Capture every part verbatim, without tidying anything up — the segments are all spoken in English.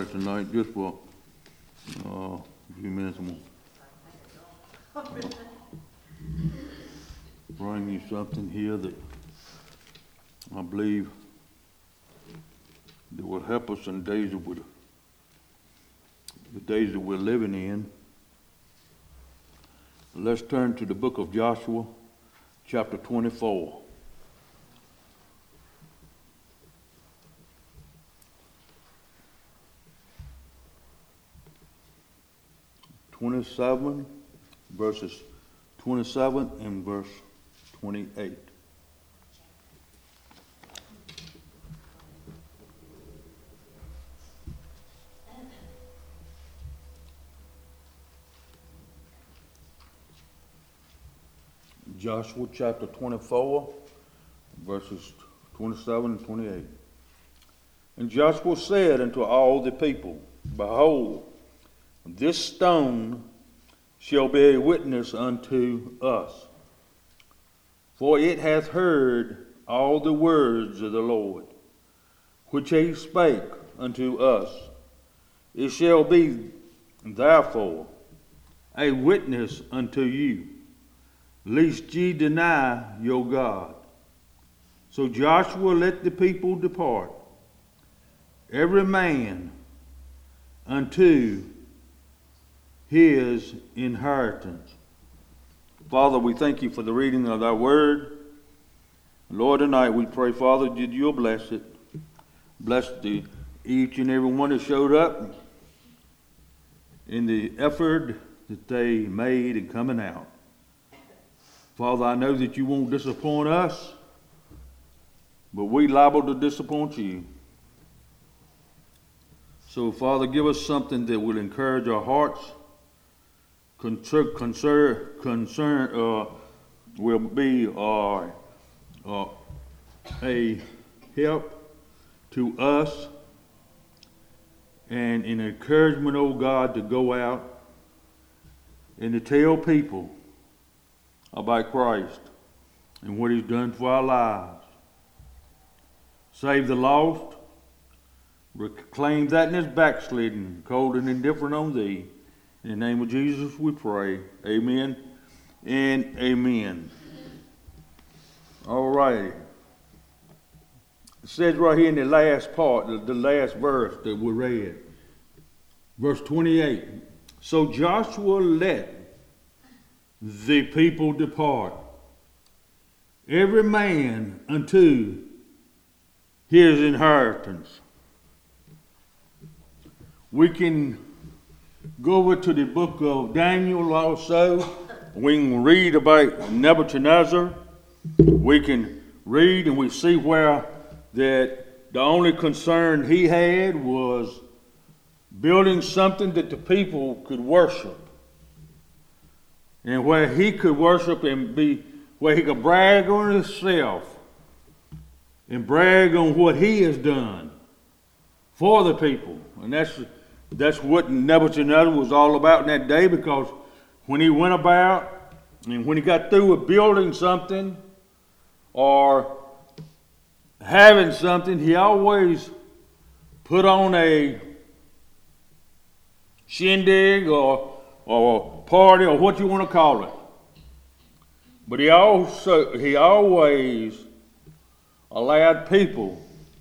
quiet tonight, just for uh, a few minutes. I'm gonna uh, bring you something here that I believe that will help us in days that we're, the days that we're living in. Let's turn to the book of Joshua, chapter twenty-four. twenty-seven, verses twenty-seven and verse twenty-eight. Joshua chapter twenty-four, verses twenty-seven and twenty-eight. And Joshua said unto all the people, Behold, this stone shall be a witness unto us, for it hath heard all the words of the Lord, which he spake unto us. It shall be therefore a witness unto you, lest ye deny your God. So Joshua let the people depart, every man unto his inheritance. Father, we thank you for the reading of thy word. Lord, tonight we pray, Father, that you'll bless it. Bless the, each and every one that showed up in the effort that they made in coming out. Father, I know that you won't disappoint us, but we liable to disappoint you. So, Father, give us something that will encourage our hearts, concern, concern, concern uh, will be uh, uh, a help to us, and an encouragement, oh God, to go out and to tell people about Christ and what he's done for our lives. Save the lost, reclaim that in his backslidden, cold and indifferent on thee. In the name of Jesus we pray. Amen and amen. All right. It says right here in the last part, the, the last verse that we read, verse twenty-eight. So Joshua let the people depart, every man unto his inheritance. We can go over to the book of Daniel also. We can read about Nebuchadnezzar. We can read and we see where that the only concern he had was building something that the people could worship. And where he could worship and be, where he could brag on himself and brag on what he has done for the people. And that's that's what Nebuchadnezzar was all about in that day, because when he went about and when he got through with building something or having something, he always put on a shindig or or party or what you want to call it. But he also he always allowed people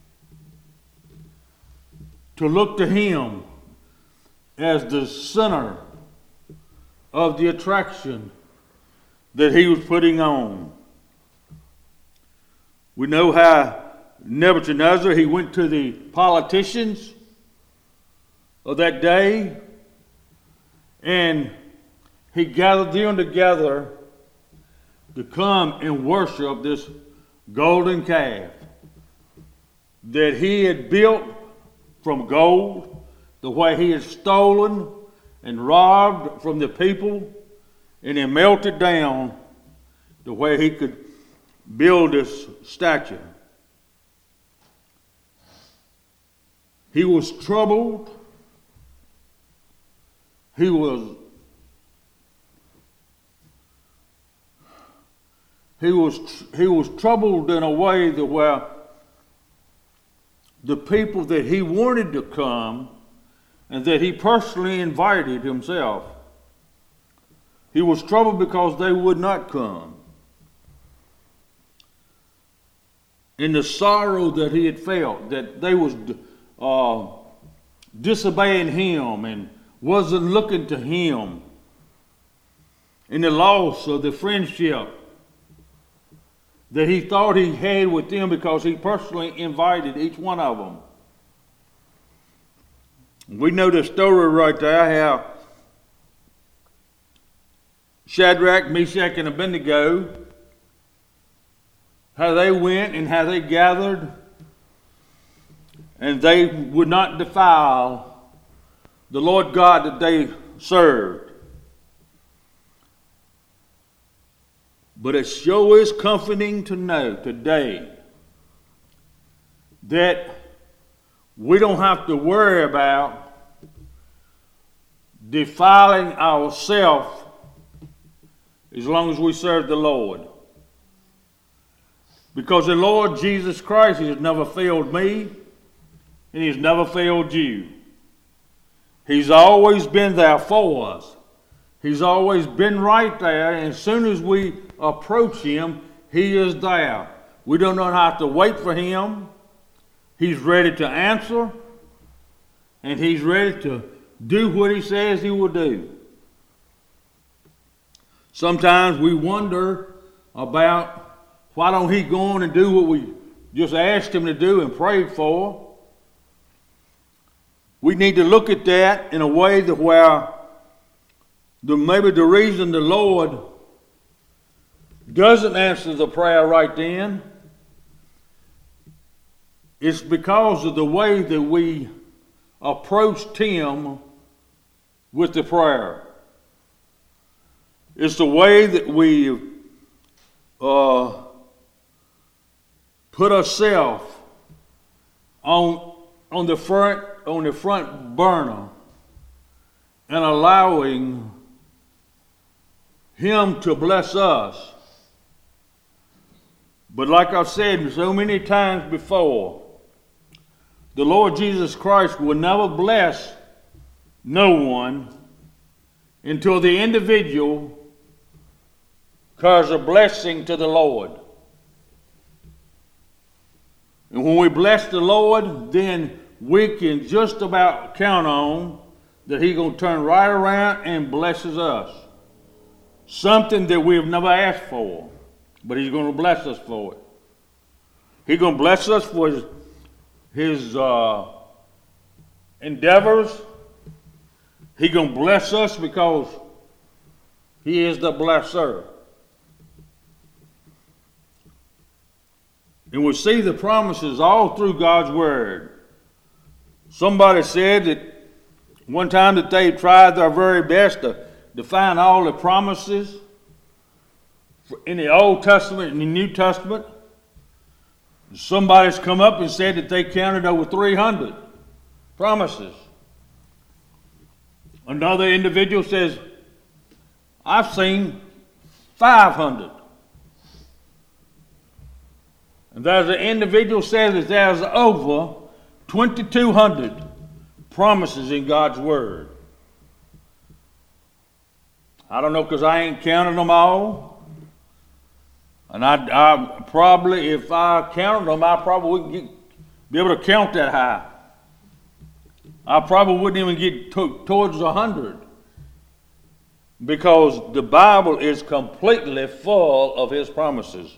to look to him as the center of the attraction that he was putting on. We know how Nebuchadnezzar, he went to the politicians of that day, and he gathered them together to come and worship this golden calf that he had built from gold, the way he had stolen and robbed from the people, and then melted down the way he could build this statue. He was troubled. He was he was he was troubled in a way that where the people that he wanted to come and that he personally invited himself. He was troubled because they would not come. In the sorrow that he had felt, that they was uh, disobeying him and wasn't looking to him. In the loss of the friendship that he thought he had with them because he personally invited each one of them. We know the story right there, how Shadrach, Meshach, and Abednego, how they went and how they gathered, and they would not defile the Lord God that they served. But it sure is comforting to know today that we don't have to worry about defiling ourselves as long as we serve the Lord. Because the Lord Jesus Christ has never failed me, and He's never failed you. He's always been there for us. He's always been right there, and as soon as we approach Him, He is there. We do not have to wait for Him. He's ready to answer, and He's ready to do what He says He will do. Sometimes we wonder about why don't He go on and do what we just asked Him to do and prayed for. We need to look at that in a way that where the, maybe the reason the Lord doesn't answer the prayer right then is because of the way that we approached Him with the prayer. It's the way that we uh, put ourselves on on the front on the front burner and allowing Him to bless us. But like I've said so many times before, the Lord Jesus Christ will never bless no one until the individual cause a blessing to the Lord. And when we bless the Lord, then we can just about count on that He's going to turn right around and blesses us. Something that we have never asked for, but He's going to bless us for it. He's going to bless us for His, his uh, endeavors. He's going to bless us because He is the blesser. And we see the promises all through God's Word. Somebody said that one time that they tried their very best to, to find all the promises in the Old Testament and the New Testament. Somebody's come up and said that they counted over three hundred promises. Another individual says, I've seen five hundred. And there's an individual says that there's over twenty-two hundred promises in God's Word. I don't know because I ain't counted them all. And I, I probably, if I counted them, I probably wouldn't get, be able to count that high. I probably wouldn't even get to, towards a hundred. Because the Bible is completely full of His promises.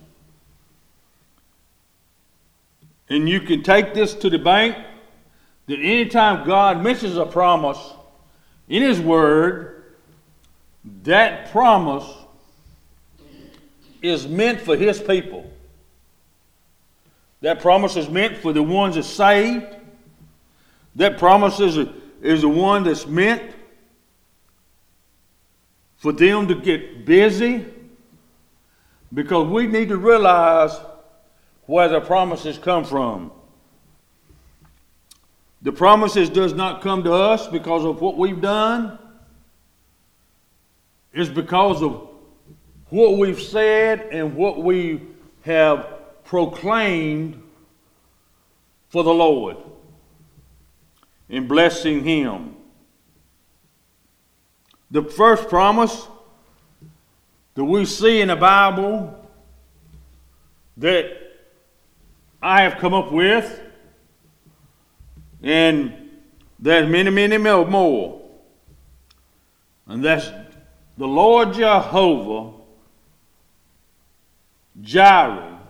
And you can take this to the bank, that anytime God mentions a promise in His Word, that promise is meant for His people. That promise is meant for the ones that are saved. That promise is, a, is the one that's meant for them to get busy, because we need to realize where the promises come from. The promises does not come to us because of what we've done. It's because of what we've said and what we have proclaimed for the Lord in blessing Him. The first promise that we see in the Bible that I have come up with, and there's many, many more, and that's the Lord Jehovah Jireh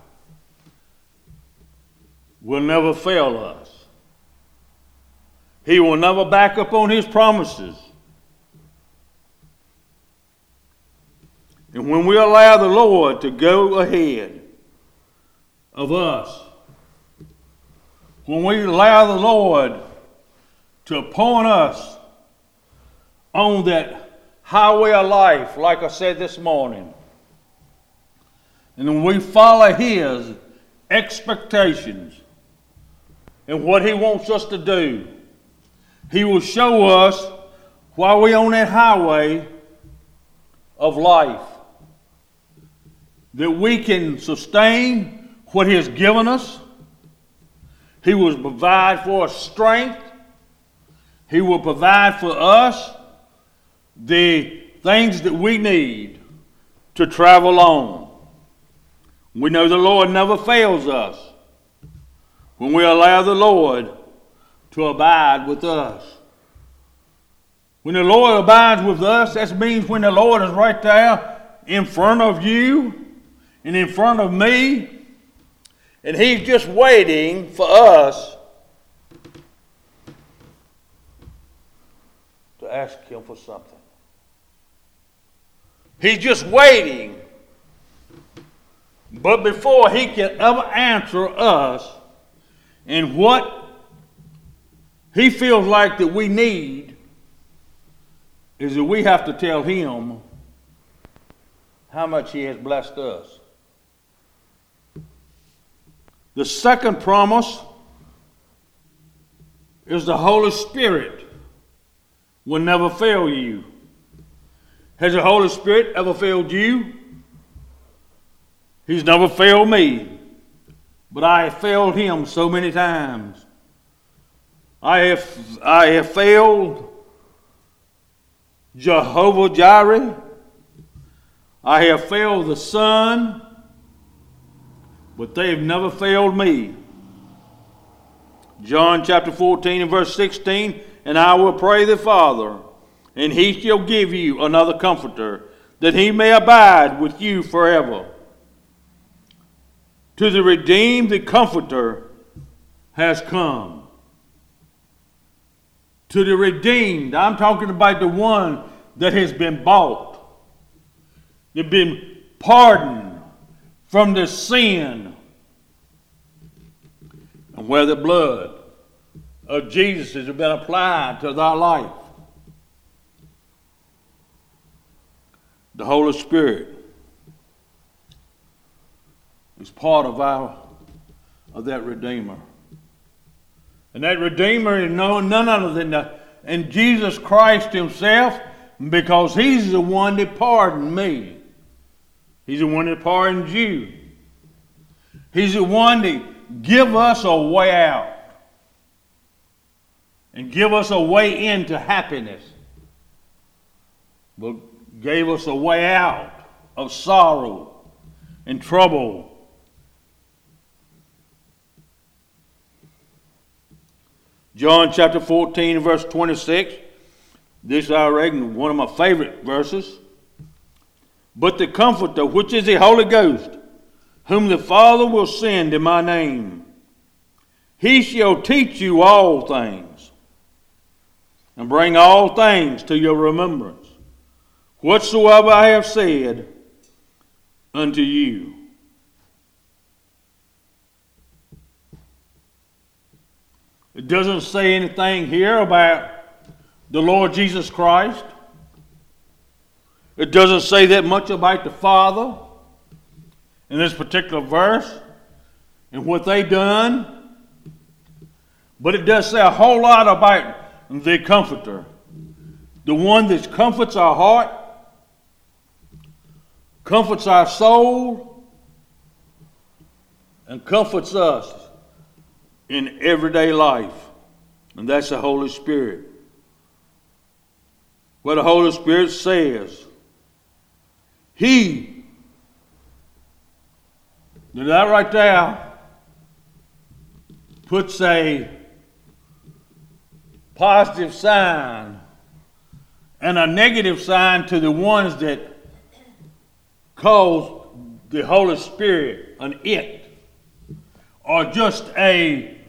will never fail us. He will never back up on his promises. And when we allow the Lord to go ahead of us, when we allow the Lord to appoint us on that highway of life, like I said this morning, and when we follow his expectations and what he wants us to do, he will show us while we're on that highway of life that we can sustain what he has given us. He will provide for us strength. He will provide for us the things that we need to travel on. We know the Lord never fails us when we allow the Lord to abide with us. When the Lord abides with us, that means when the Lord is right there in front of you and in front of me, and he's just waiting for us to ask him for something. He's just waiting. But before he can ever answer us in what he feels like that we need, is that we have to tell him how much he has blessed us. The second promise is the Holy Spirit will never fail you. Has the Holy Spirit ever failed you? He's never failed me, but I have failed him so many times. I have, I have failed Jehovah Jireh. I have failed the Son, but they have never failed me. John chapter fourteen and verse sixteen, and I will pray the Father, and he shall give you another comforter, that he may abide with you forever. To the redeemed, the comforter has come. To the redeemed, I'm talking about the one that has been bought. They've been pardoned from the sin, and where the blood of Jesus has been applied to thy life. The Holy Spirit is part of our of that Redeemer. And that Redeemer is no, none other than the, and Jesus Christ himself, because he's the one that pardoned me. He's the one that pardoned you. He's the one that give us a way out and give us a way into happiness, but gave us a way out of sorrow and trouble. John chapter fourteen, verse twenty-six. This I reckon one of my favorite verses. But the Comforter, which is the Holy Ghost, whom the Father will send in my name, he shall teach you all things, and bring all things to your remembrance, whatsoever I have said unto you. It doesn't say anything here about the Lord Jesus Christ. It doesn't say that much about the Father in this particular verse and what they done. But it does say a whole lot about the Comforter, the one that comforts our heart, comforts our soul, and comforts us in everyday life. And that's the Holy Spirit. where the Holy Spirit says, He, that right there puts a positive sign and a negative sign to the ones that calls the Holy Spirit an it, or just a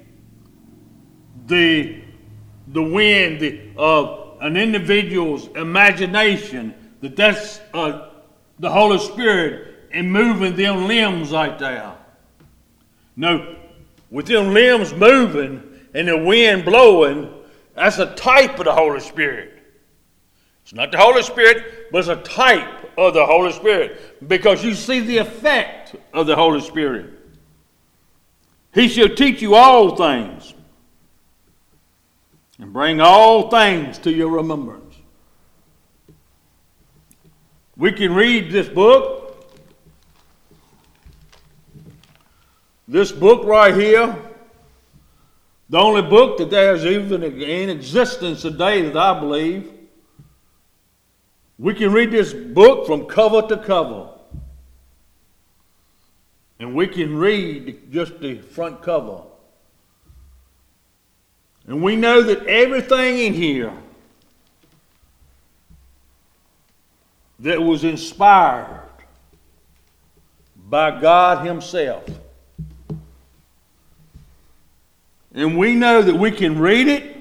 the the wind the, of an individual's imagination, that that's uh, the Holy Spirit and moving them limbs right there. No, with them limbs moving and the wind blowing, that's a type of the Holy Spirit. It's not the Holy Spirit, but it's a type of the Holy Spirit, because you see the effect of the Holy Spirit. He shall teach you all things and bring all things to your remembrance. We can read this book. This book right here, the only book that there's even in existence today that I believe. We can read this book from cover to cover. And we can read just the front cover. And we know that everything in here that was inspired by God Himself. And we know that we can read it,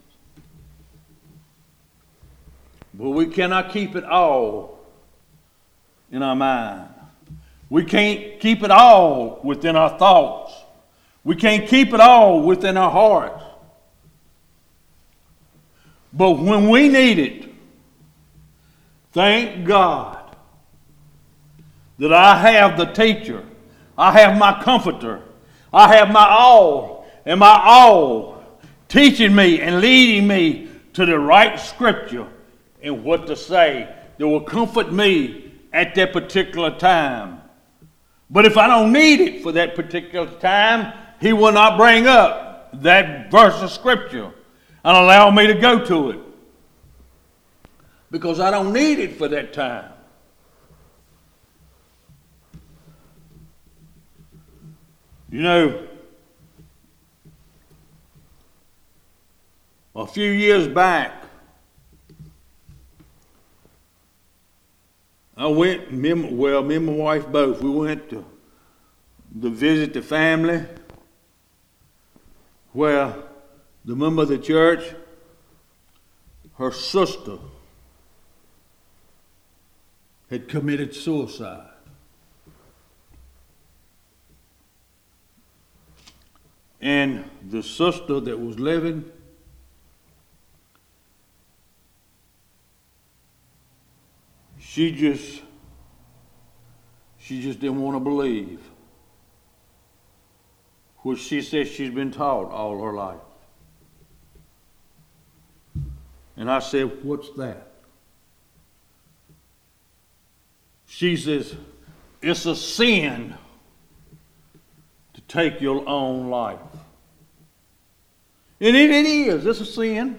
but we cannot keep it all in our mind. We can't keep it all within our thoughts. We can't keep it all within our hearts. But when we need it, thank God that I have the teacher. I have my comforter. I have my all and my all teaching me and leading me to the right scripture and what to say that will comfort me at that particular time. But if I don't need it for that particular time, He will not bring up that verse of scripture and allow me to go to it, because I don't need it for that time. You know, a few years back, I went, me, well, me and my wife both, we went to, to visit the family where the member of the church, her sister, had committed suicide. And the sister that was living, she just, she just didn't want to believe what she said she's been taught all her life. And I said, what's that? She says, it's a sin to take your own life. And it, it is, it's a sin.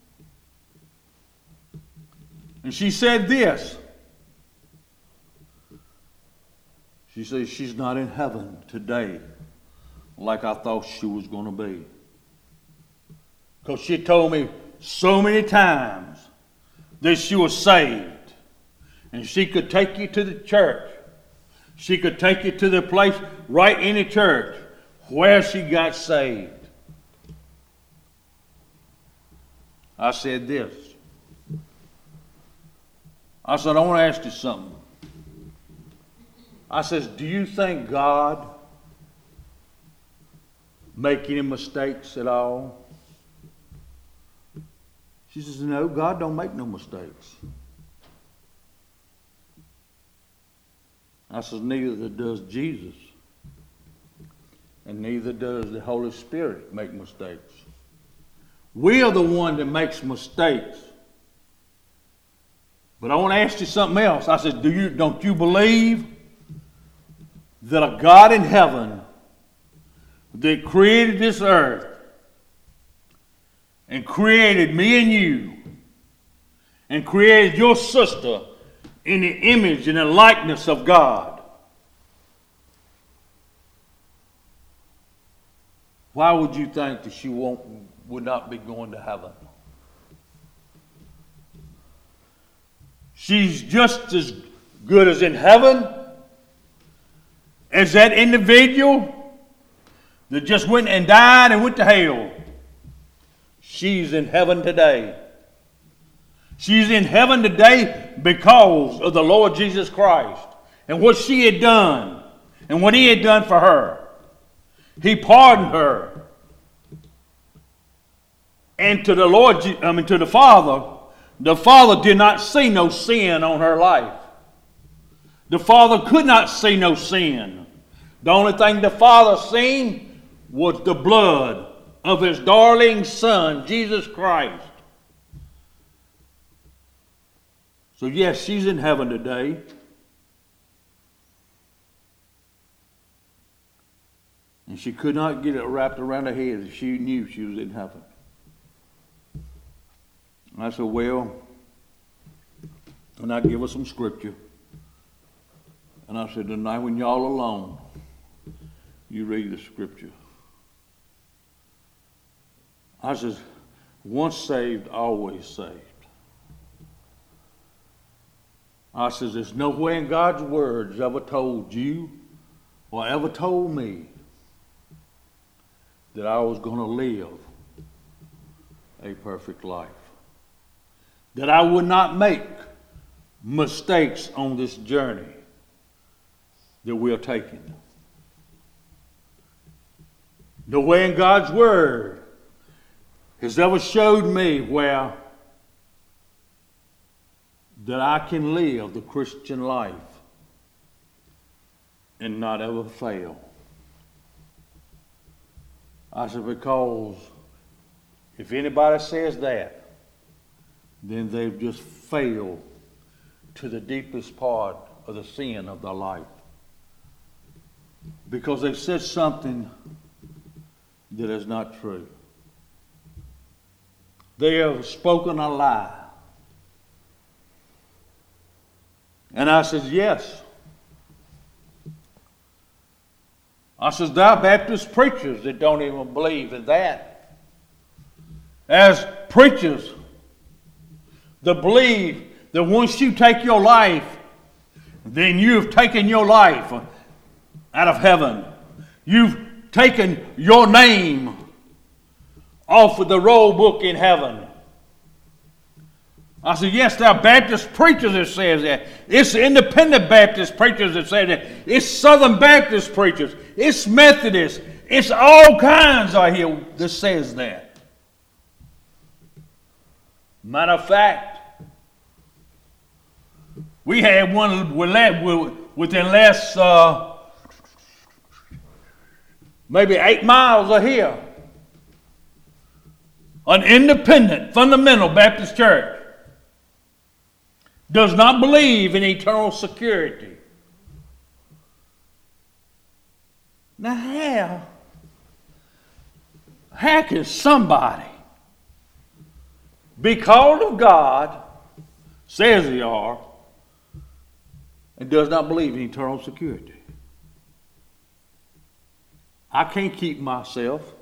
And she said this. She says she's not in heaven today like I thought she was going to be. Because she told me so many times that she was saved. And she could take you to the church. She could take you to the place right in the church where she got saved. I said this. I said, I want to ask you something. I says, do you think God make any mistakes at all? She says, no, God don't make no mistakes. I says, neither does Jesus. And neither does the Holy Spirit make mistakes. We are the one that makes mistakes. But I want to ask you something else. I said, do you, don't you believe that a God in heaven that created this earth and created me and you and created your sister in the image and the likeness of God. Why would you think that she won't, would not be going to heaven? She's just as good as in heaven as that individual that just went and died and went to hell. She's in heaven today. She's in heaven today because of the Lord Jesus Christ and what she had done and what he had done for her. He pardoned her. And to the Lord, I mean to the Father, the Father did not see no sin on her life. The Father could not see no sin. The only thing the Father seen was the blood of his darling Son, Jesus Christ. So yes, she's in heaven today. And she could not get it wrapped around her head. She knew she was in heaven. And I said, well, and I give her some scripture. And I said, tonight when y'all alone, you read the scripture. I said, once saved, always saved. I says, there's nowhere in God's words ever told you or ever told me that I was going to live a perfect life. That I would not make mistakes on this journey that we're taking. Nowhere in God's word has ever showed me where that I can live the Christian life and not ever fail. I said, because if anybody says that, then they've just failed to the deepest part of the sin of their life. Because they've said something that is not true. They have spoken a lie. And I said, yes. I said, there are Baptist preachers that don't even believe in that. As preachers that believe that once you take your life, then you've taken your life out of heaven. You've taken your name off of the roll book in heaven. I said, yes, there are Baptist preachers that says that. It's independent Baptist preachers that say that. It's Southern Baptist preachers. It's Methodists. It's all kinds out here that says that. Matter of fact, we had one within less, uh, maybe eight miles of here. An independent, fundamental Baptist church does not believe in eternal security. Now how, how can somebody be called of God, says they are, and does not believe in eternal security? I can't keep myself.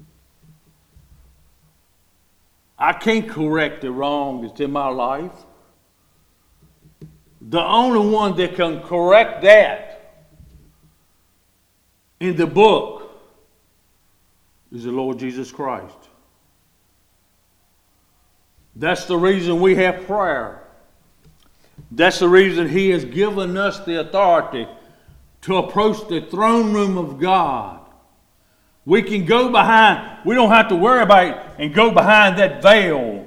I can't correct the wrong that's in my life. The only one that can correct that in the book is the Lord Jesus Christ. That's the reason we have prayer. That's the reason He has given us the authority to approach the throne room of God. We can go behind, we don't have to worry about it and go behind that veil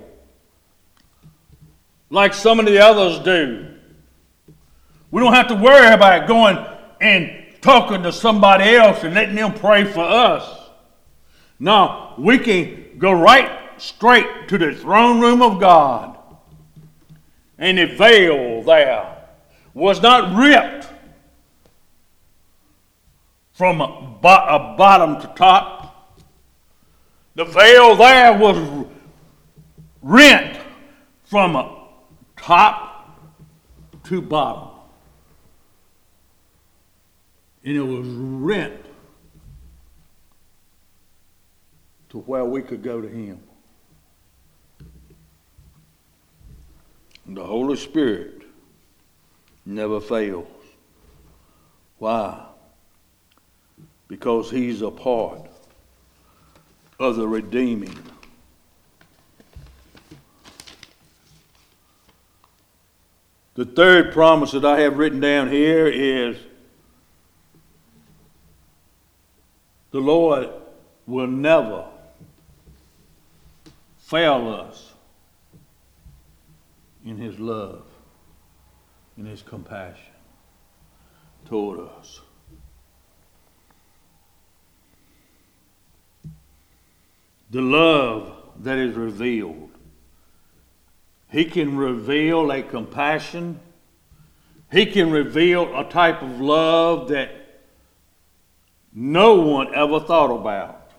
like some of the others do. We don't have to worry about going and talking to somebody else and letting them pray for us. No, we can go right straight to the throne room of God. And the veil there was not ripped from a, bo- a bottom to top. The veil there was rent from a, top to bottom. And it was rent to where we could go to him. The Holy Spirit never fails. Why? Because he's a part of the redeeming. The third promise that I have written down here is the Lord will never fail us in his love, in his compassion toward us. The love that is revealed. He can reveal a compassion. He can reveal a type of love that no one ever thought about.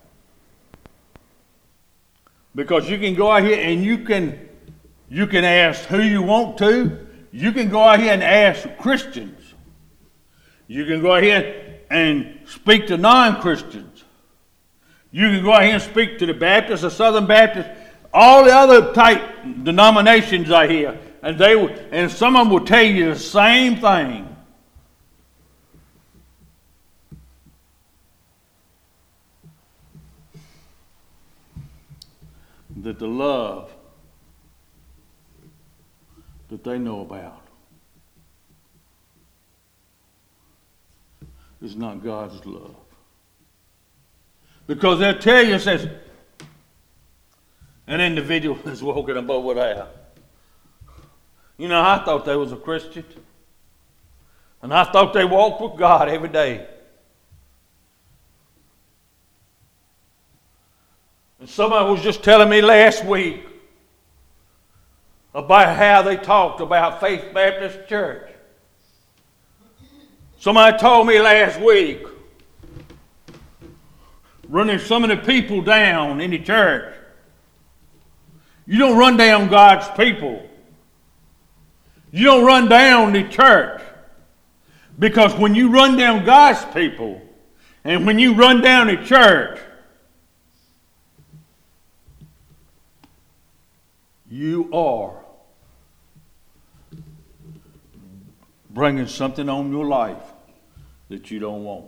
Because you can go out here and you can you can ask who you want to. You can go out here and ask Christians. You can go out here and speak to non-Christians. You can go out here and speak to the Baptists, the Southern Baptists, all the other type denominations out here, and they will, and some of them will tell you the same thing. That the love that they know about is not God's love. Because they'll tell you, it says, an individual is walking above with that. You know, I thought they was a Christian. And I thought they walked with God every day. And somebody was just telling me last week about how they talked about Faith Baptist Church. Somebody told me last week, running some of the people down in the church. You don't run down God's people. You don't run down the church. Because when you run down God's people, and when you run down the church, you are bringing something on your life that you don't want.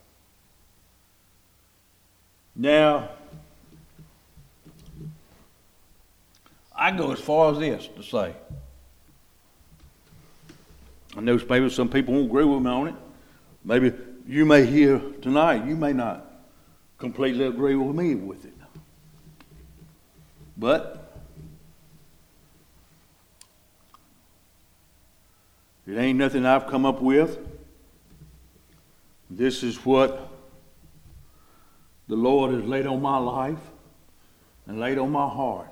Now, I go as far as this to say, I know maybe some people won't agree with me on it. Maybe you may hear tonight, you may not completely agree with me with it. But it ain't nothing I've come up with. This is what the Lord has laid on my life and laid on my heart.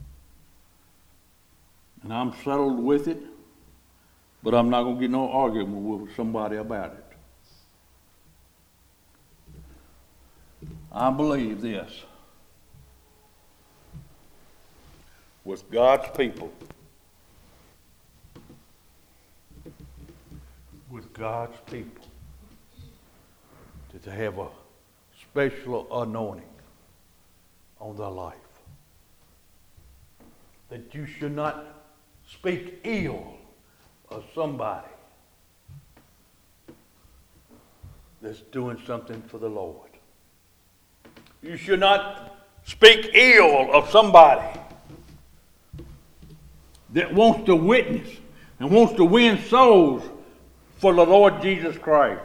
And I'm settled with it, but I'm not going to get no argument with somebody about it. I believe this. With God's people, with God's people, that they have a special anointing on their life. That you should not speak ill of somebody that's doing something for the Lord. You should not speak ill of somebody that wants to witness and wants to win souls for the Lord Jesus Christ.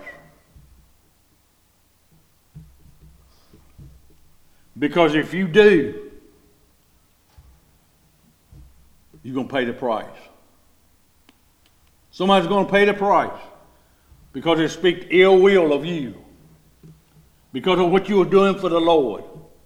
Because if you do, you're going to pay the price. Somebody's going to pay the price because they speak ill will of you, because of what you are doing for the Lord.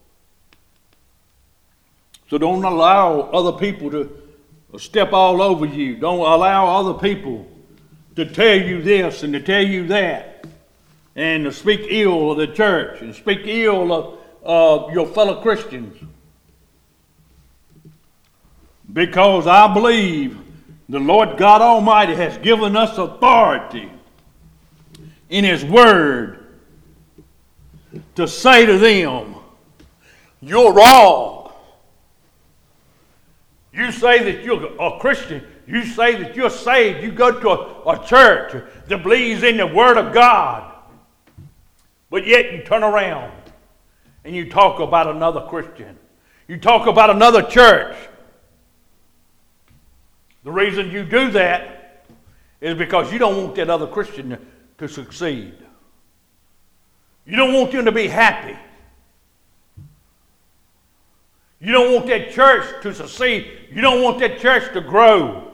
So don't allow other people to step all over you. Don't allow other people to tell you this and to tell you that, and to speak ill of the church and speak ill of uh, your fellow Christians. Because I believe the Lord God Almighty has given us authority in His Word to say to them, you're wrong. You say that you're a Christian. You say that you're saved. You go to a, a church that believes in the Word of God. But yet you turn around and you talk about another Christian. You talk about another church. The reason you do that is because you don't want that other Christian to succeed. You don't want them to be happy. You don't want that church to succeed. You don't want that church to grow.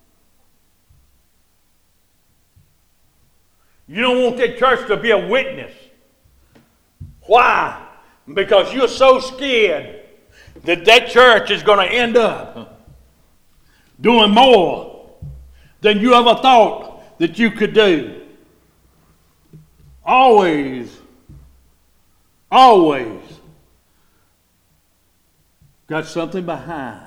You don't want that church to be a witness. Why? Because you're so scared that that church is going to end up doing more than you ever thought that you could do. Always, always got something behind.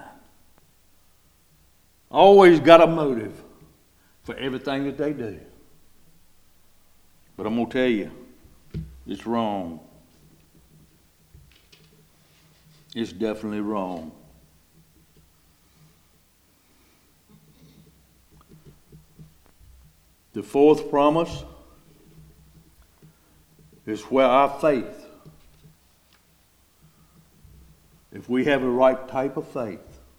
Always got a motive for everything that they do. But I'm going to tell you, it's wrong. It's definitely wrong. The fourth promise is where our faith, if we have the right type of faith,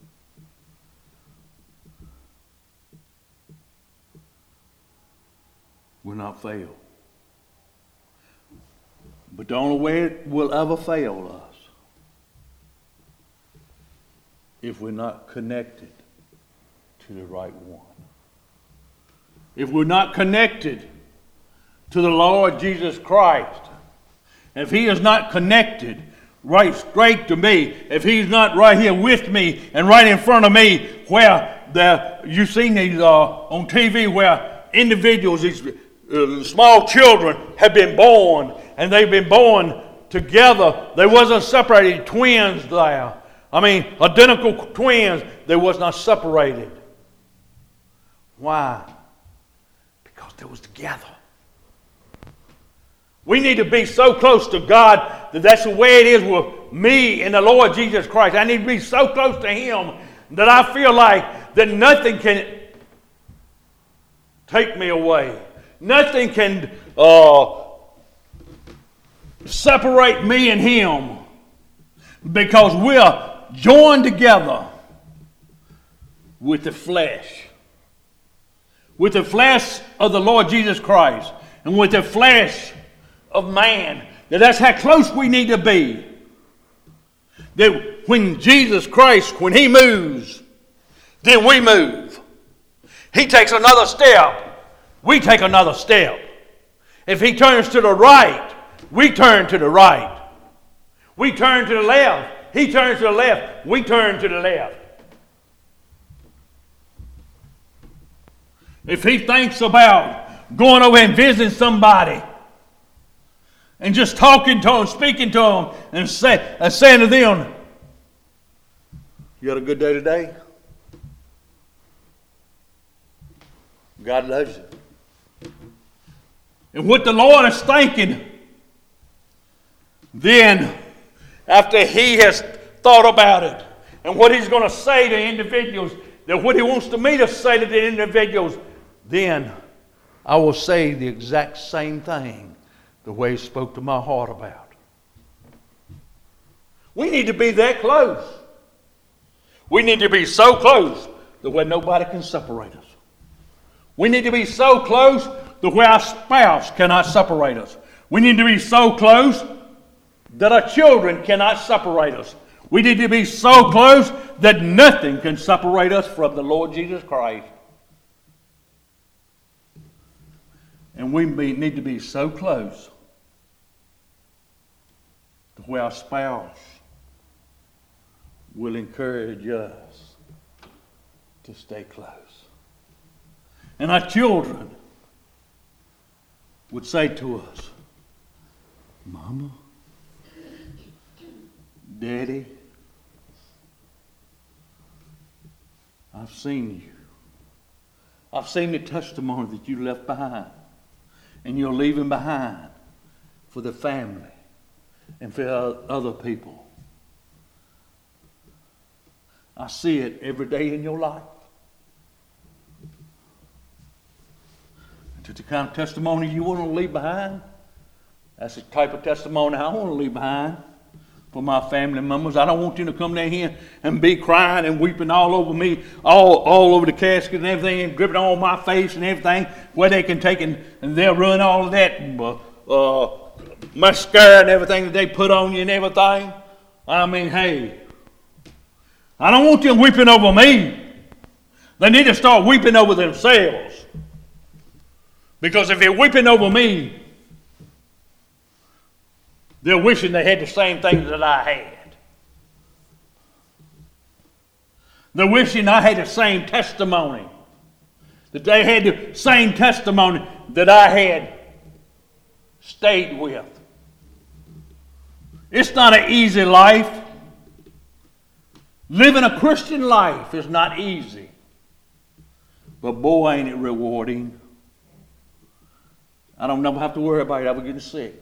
will not fail. But the only way it will ever fail us if we're not connected to the right one. If we're not connected to the Lord Jesus Christ, if He is not connected right straight to me, if He's not right here with me and right in front of me, where the, you've seen these uh, on T V where individuals, these uh, small children have been born, and they've been born together. They wasn't separated, twins there. I mean, identical twins, they was not separated. Why? Because they was together. We need to be so close to God that that's the way it is with me and the Lord Jesus Christ. I need to be so close to Him that I feel like that nothing can take me away. Nothing can uh, separate me and Him, because we're joined together with the flesh. With the flesh of the Lord Jesus Christ and with the flesh of man. That that's how close we need to be. That when Jesus Christ, when He moves, then we move. He takes another step, we take another step. If He turns to the right, we turn to the right. We turn to the left, He turns to the left, we turn to the left. If He thinks about going over and visiting somebody and just talking to them, speaking to them, and, say, and saying to them, you had a good day today? God loves you. And what the Lord is thinking, then after He has thought about it and what He's going to say to individuals, that what He wants to me to say to the individuals, then I will say the exact same thing the way He spoke to my heart about. We need to be that close. We need to be so close that where nobody can separate us. We need to be so close that where our spouse cannot separate us. We need to be so close that our children cannot separate us. We need to be so close that nothing can separate us from the Lord Jesus Christ. And we need to be so close to where our spouse will encourage us to stay close. And our children would say to us, Mama, Daddy, I've seen you I've seen the testimony that you left behind. And you're leaving behind for the family and for other people. I see it every day in your life. It's the kind of testimony you want to leave behind. That's the type of testimony I want to leave behind for my family members. I don't want you to come down here and be crying and weeping all over me, all, all over the casket and everything, and dripping on my face and everything, where they can take and, and they'll ruin all of that uh, uh, mascara and everything that they put on you and everything. I mean, hey, I don't want them weeping over me. They need to start weeping over themselves. Because if they're weeping over me, they're wishing they had the same things that I had. They're wishing I had the same testimony. That they had the same testimony that I had stayed with. It's not an easy life. Living a Christian life is not easy. But boy, ain't it rewarding. I don't never have to worry about it ever getting sick.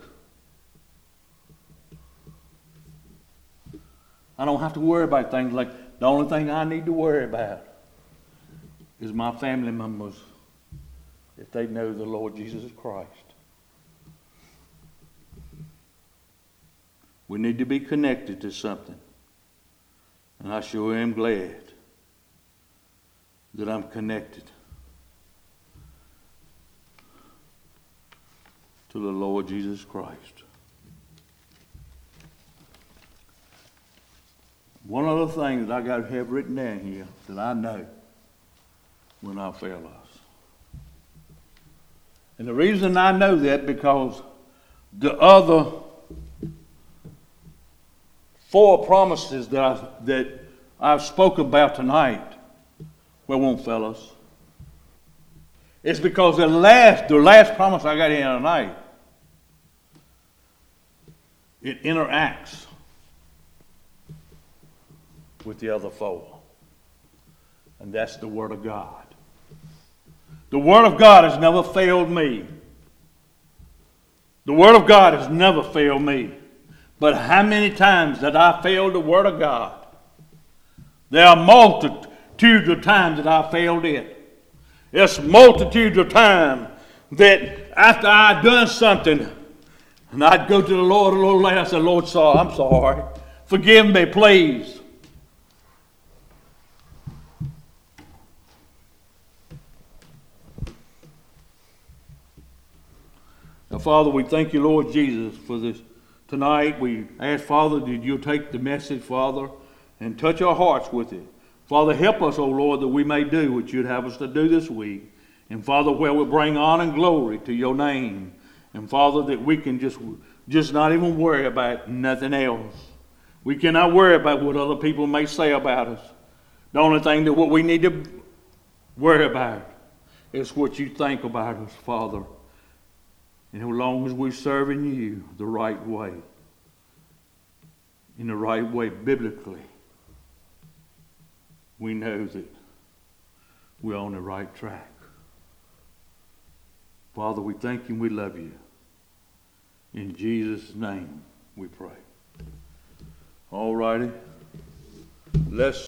I don't have to worry about things like, the only thing I need to worry about is my family members, if they know the Lord Jesus Christ. We need to be connected to something. And I sure am glad that I'm connected to the Lord Jesus Christ. One other thing that I got to have written down here that I know when I fail us. And the reason I know that because the other four promises that I, that I've spoken about tonight, well, won't fellas, it's because the last, the last promise I got here tonight, it interacts with the other four. And that's the Word of God. The Word of God has never failed me. The Word of God has never failed me. But how many times did I fail the Word of God? There are multitudes of times that I failed it. There's multitudes of times that after I'd done something, and I'd go to the Lord a little later, I said, Lord, sorry, I'm sorry. Forgive me, please. Now, Father, we thank you, Lord Jesus, for this tonight. We ask, Father, that you'll take the message, Father, and touch our hearts with it. Father, help us, O Lord, that we may do what you'd have us to do this week. And, Father, where we bring honor and glory to your name. And, Father, that we can just, just not even worry about nothing else. We cannot worry about what other people may say about us. The only thing that what we need to worry about is what you think about us, Father. And as long as we're serving you the right way, in the right way biblically, we know that we're on the right track. Father, we thank you and we love you. In Jesus' name we pray. All righty. Let's